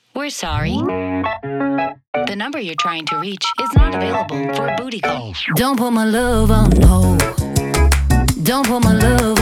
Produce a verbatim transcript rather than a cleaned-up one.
We're sorry. The number you're trying to reach is not available for a booty call. Don't put my love on hold. Don't put my love